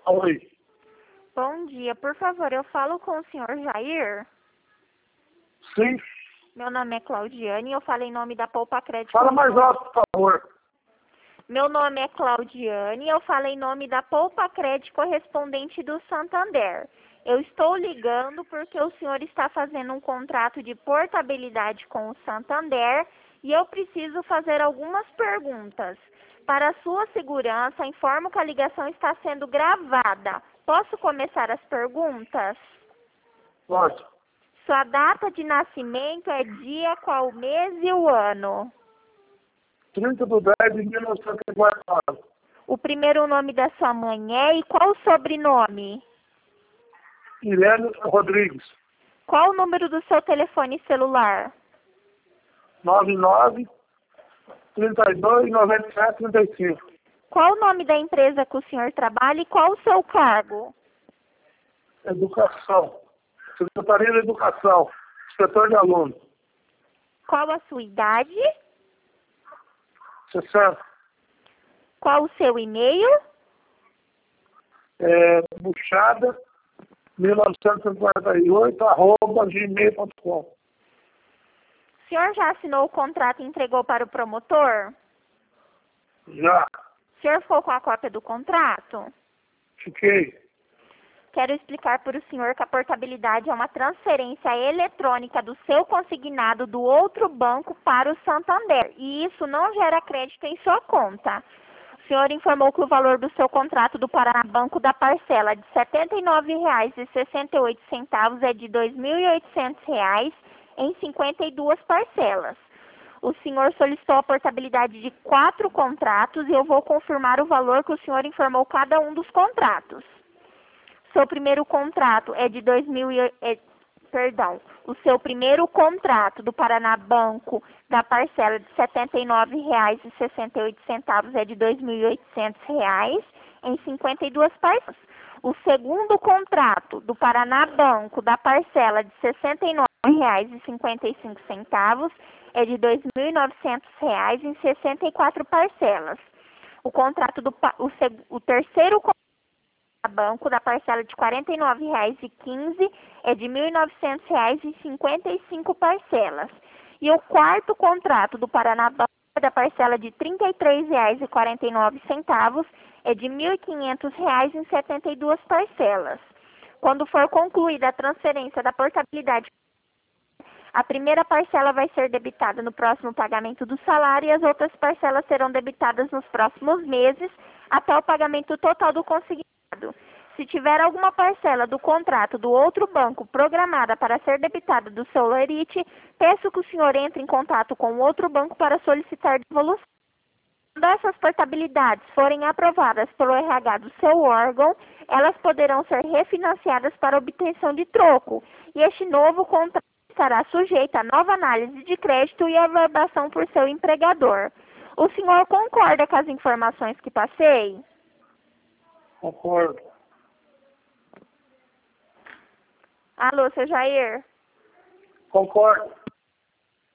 Oi. Bom dia, por favor, eu falo com o senhor Jair. Sim. Meu nome é Claudiane e eu falo em nome da Poupa Crédito. Fala mais alto, por favor. Meu nome é Claudiane e eu falo em nome da Poupa Crédito correspondente do Santander. Eu estou ligando porque o senhor está fazendo um contrato de portabilidade com o Santander e eu preciso fazer algumas perguntas. Para sua segurança, informo que a ligação está sendo gravada. Posso começar as perguntas? Pode. Sua data de nascimento é dia, qual mês e o ano? 30/10/1954. O primeiro nome da sua mãe é e qual o sobrenome? Irene Rodrigues. Qual o número do seu telefone celular? 99 32 97 35. Qual o nome da empresa que o senhor trabalha e qual o seu cargo? Educação. Secretaria da Educação. Inspetor de aluno. Qual a sua idade? 60. Qual o seu e-mail? Buchada 1948 @gmail.com. O senhor já assinou o contrato e entregou para o promotor? Já. O senhor ficou com a cópia do contrato? Fiquei. Quero explicar para o senhor que a portabilidade é uma transferência eletrônica do seu consignado do outro banco para o Santander. E isso não gera crédito em sua conta. O senhor informou que o valor do seu contrato do Paraná Banco da parcela de R$ 79,68 é de R$ 2.800 em 52 parcelas. O senhor solicitou a portabilidade de 4 contratos e eu vou confirmar o valor que o senhor informou cada um dos contratos. Seu primeiro contrato é de o seu primeiro contrato do Paraná Banco da parcela de R$ 79,68 é de R$ 2.800 em 52 parcelas. O segundo contrato do Paraná Banco da parcela de R$ 69,55 é de R$ 2.900 em 64 parcelas. O terceiro contrato banco da parcela de R$ 49,15 é de R$ 1.900 em 55 parcelas. E o quarto contrato do Paraná Banco da parcela de R$ 33,49 é de R$ 1.500 em 72 parcelas. Quando for concluída a transferência da portabilidade, a primeira parcela vai ser debitada no próximo pagamento do salário e as outras parcelas serão debitadas nos próximos meses até o pagamento total do consignado. Se tiver alguma parcela do contrato do outro banco programada para ser debitada do seu lerite, peço que o senhor entre em contato com o outro banco para solicitar devolução. Quando essas portabilidades forem aprovadas pelo RH do seu órgão, elas poderão ser refinanciadas para obtenção de troco, e este novo contrato estará sujeito a nova análise de crédito e averbação por seu empregador. O senhor concorda com as informações que passei? Concordo. Alô, seu Jair? Concordo.